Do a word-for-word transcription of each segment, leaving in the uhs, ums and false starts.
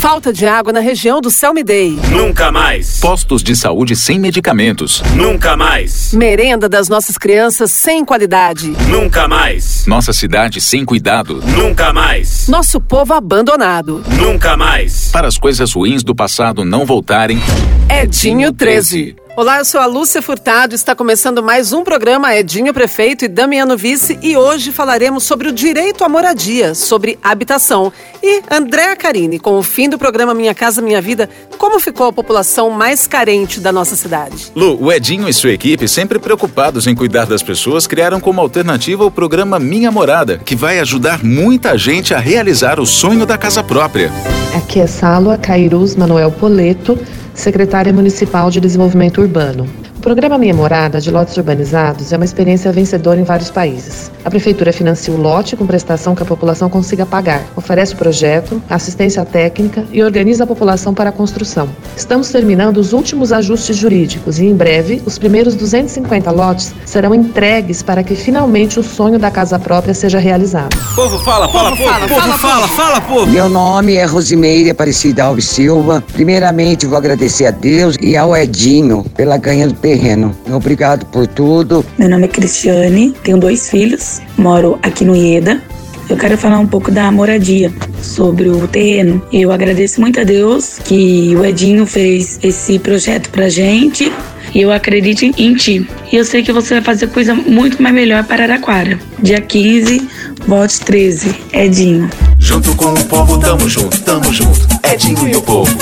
Falta de água na região do Selmidei. Nunca mais. Postos de saúde sem medicamentos. Nunca mais. Merenda das nossas crianças sem qualidade. Nunca mais. Nossa cidade sem cuidado. Nunca mais. Nosso povo abandonado. Nunca mais. Para as coisas ruins do passado não voltarem. Edinho treze. Olá, eu sou a Lúcia Furtado, está começando mais um programa Edinho Prefeito e Damiano Vice e hoje falaremos sobre o direito à moradia, sobre habitação. E Andréa Carini, com o fim do programa Minha Casa Minha Vida, como ficou a população mais carente da nossa cidade? Lu, o Edinho e sua equipe, sempre preocupados em cuidar das pessoas, criaram como alternativa o programa Minha Morada, que vai ajudar muita gente a realizar o sonho da casa própria. Aqui é Sálua Cairuz Manuel Poleto, secretária municipal de desenvolvimento urbano. O programa Minha Morada de lotes urbanizados é uma experiência vencedora em vários países. A prefeitura financia o lote com prestação que a população consiga pagar, oferece o projeto, assistência técnica e organiza a população para a construção. Estamos terminando os últimos ajustes jurídicos e em breve os primeiros duzentos e cinquenta lotes serão entregues para que finalmente o sonho da casa própria seja realizado. Povo fala, fala, povo, fala, povo, fala, fala, fala, povo. Meu nome é Rosimeire Aparecida Alves Silva. Primeiramente vou agradecer a Deus e ao Edinho pela ganha do terreno. Obrigado por tudo. Meu nome é Cristiane, tenho dois filhos, moro aqui no Ieda. Eu quero falar um pouco da moradia, sobre o terreno. Eu agradeço muito a Deus que o Edinho fez esse projeto pra gente e eu acredito em ti. E eu sei que você vai fazer coisa muito mais melhor para Araraquara. Dia quinze, vote treze, Edinho. Junto com o povo, tamo junto, tamo junto, Edinho e o povo.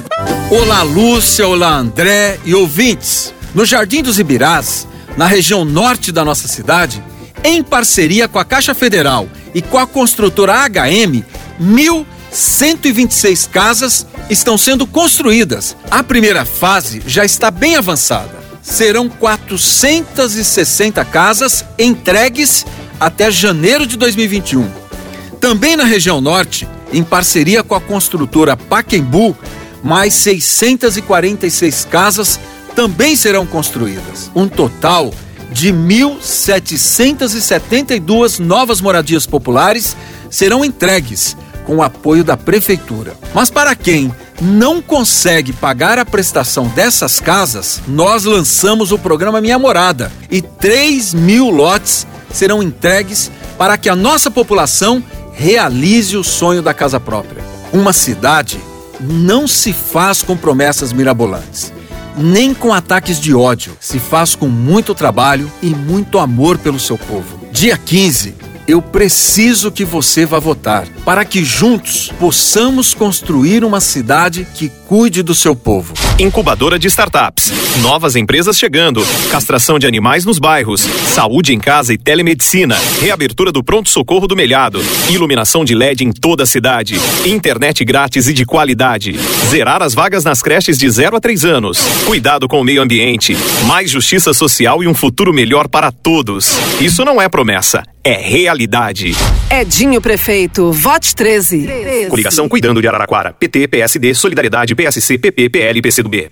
Olá Lúcia, olá André e ouvintes. No Jardim dos Ibirás, na região norte da nossa cidade, em parceria com a Caixa Federal e com a construtora H M, mil cento e vinte e seis casas estão sendo construídas. A primeira fase já está bem avançada. Serão quatrocentas e sessenta casas entregues até janeiro de dois mil e vinte e um. Também na região norte, em parceria com a construtora Pacaembu, mais seiscentas e quarenta e seis casas também serão construídas. Um total de mil setecentas e setenta e duas novas moradias populares serão entregues com o apoio da prefeitura. Mas para quem não consegue pagar a prestação dessas casas, nós lançamos o programa Minha Morada e três mil lotes serão entregues para que a nossa população realize o sonho da casa própria. Uma cidade não se faz com promessas mirabolantes, nem com ataques de ódio. Se faz com muito trabalho e muito amor pelo seu povo. Dia quinze, eu preciso que você vá votar, para que juntos possamos construir uma cidade que cuide do seu povo. Incubadora de startups, novas empresas chegando, castração de animais nos bairros, saúde em casa e telemedicina, reabertura do pronto-socorro do Melhado, iluminação de L E D em toda a cidade, internet grátis e de qualidade, zerar as vagas nas creches de zero a três anos, cuidado com o meio ambiente, mais justiça social e um futuro melhor para todos. Isso não é promessa, é realidade. Edinho Prefeito, vote treze. Coligação Cuidando de Araraquara, P T, P S D, Solidariedade, P S C, P P, P L e P C do B.